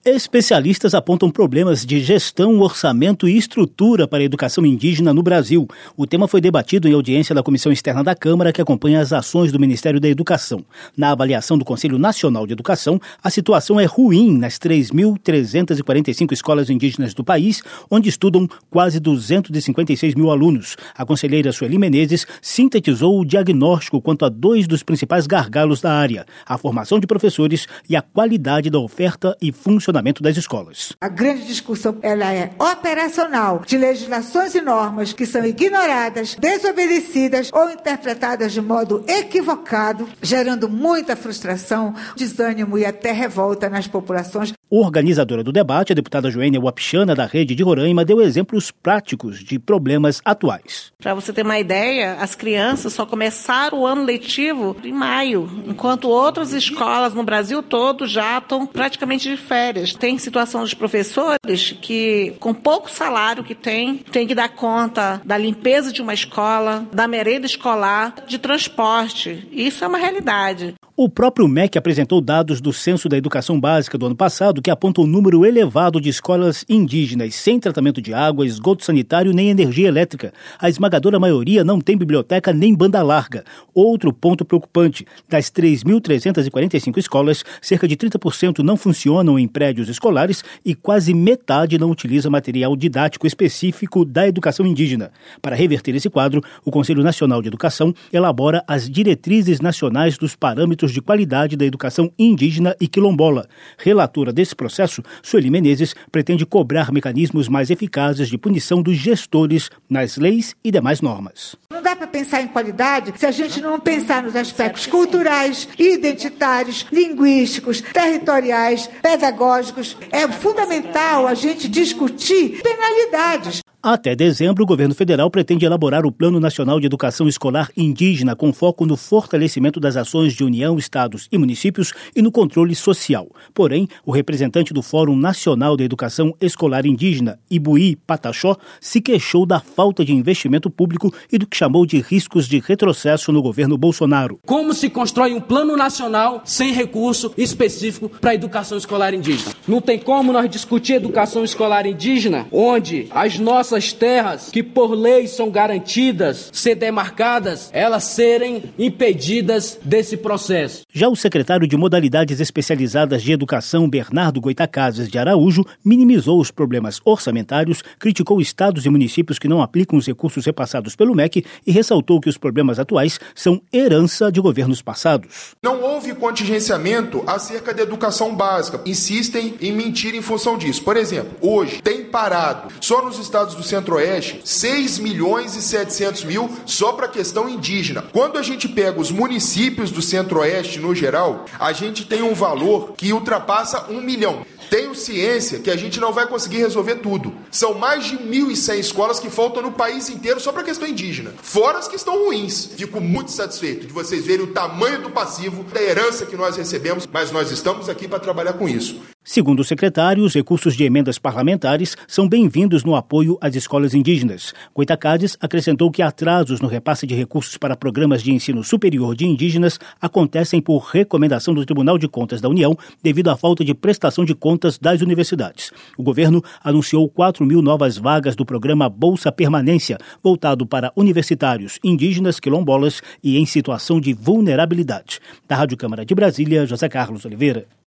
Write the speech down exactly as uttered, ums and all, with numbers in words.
Especialistas apontam problemas de gestão, orçamento e estrutura para a educação indígena no Brasil. O tema foi debatido em audiência da Comissão Externa da Câmara, que acompanha as ações do Ministério da Educação. Na avaliação do Conselho Nacional de Educação, a situação é ruim nas três mil trezentas e quarenta e cinco escolas indígenas do país, onde estudam quase duzentos e cinquenta e seis mil alunos. A conselheira Sueli Menezes sintetizou o diagnóstico quanto a dois dos principais gargalos da área: a formação de professores e a qualidade da oferta e funcionamento das escolas. A grande discussão ela é operacional, de legislações e normas que são ignoradas, desobedecidas ou interpretadas de modo equivocado, gerando muita frustração, desânimo e até revolta nas populações. Organizadora do debate, a deputada Joênia Wapichana, da Rede de Roraima, deu exemplos práticos de problemas atuais. Para você ter uma ideia, as crianças só começaram o ano letivo em maio, enquanto outras escolas no Brasil todo já estão praticamente de férias. Tem situação dos professores que, com pouco salário que tem, tem que dar conta da limpeza de uma escola, da merenda escolar, de transporte. Isso é uma realidade. O próprio M E C apresentou dados do Censo da Educação Básica do ano passado que apontam um número elevado de escolas indígenas sem tratamento de água, esgoto sanitário nem energia elétrica. A esmagadora maioria não tem biblioteca nem banda larga. Outro ponto preocupante: das três mil trezentas e quarenta e cinco escolas, cerca de trinta por cento não funcionam em prédios escolares e quase metade não utiliza material didático específico da educação indígena. Para reverter esse quadro, o Conselho Nacional de Educação elabora as diretrizes nacionais dos parâmetros de qualidade da educação indígena e quilombola. Relatora desse processo, Sueli Menezes pretende cobrar mecanismos mais eficazes de punição dos gestores nas leis e demais normas. Não dá para pensar em qualidade se a gente não pensar nos aspectos culturais, identitários, linguísticos, territoriais, pedagógicos. É fundamental a gente discutir penalidades. Até dezembro, o governo federal pretende elaborar o Plano Nacional de Educação Escolar Indígena com foco no fortalecimento das ações de União, estados e municípios e no controle social. Porém, o representante do Fórum Nacional da Educação Escolar Indígena, Ibuí Pataxó, se queixou da falta de investimento público e do que chamou de riscos de retrocesso no governo Bolsonaro. Como se constrói um plano nacional sem recurso específico para a educação escolar indígena? Não tem como nós discutir educação escolar indígena onde as nossas As terras que por lei são garantidas, ser demarcadas, elas serem impedidas desse processo. Já o secretário de Modalidades Especializadas de Educação, Bernardo Goitacazes de Araújo, minimizou os problemas orçamentários, criticou estados e municípios que não aplicam os recursos repassados pelo M E C e ressaltou que os problemas atuais são herança de governos passados. Não houve contingenciamento acerca da educação básica. Insistem em mentir em função disso. Por exemplo, hoje tem parado, só nos estados do Centro-Oeste, seis milhões e setecentos mil só para a questão indígena. Quando a gente pega os municípios do Centro-Oeste no geral, a gente tem um valor que ultrapassa um milhão. Tenho ciência que a gente não vai conseguir resolver tudo. São mais de mil e cem escolas que faltam no país inteiro só para a questão indígena. Fora as que estão ruins. Fico muito satisfeito de vocês verem o tamanho do passivo da herança que nós recebemos, mas nós estamos aqui para trabalhar com isso. Segundo o secretário, os recursos de emendas parlamentares são bem-vindos no apoio às escolas indígenas. Goitacazes acrescentou que atrasos no repasse de recursos para programas de ensino superior de indígenas acontecem por recomendação do Tribunal de Contas da União devido à falta de prestação de contas das universidades. O governo anunciou quatro mil novas vagas do programa Bolsa Permanência, voltado para universitários indígenas, quilombolas e em situação de vulnerabilidade. Da Rádio Câmara de Brasília, José Carlos Oliveira.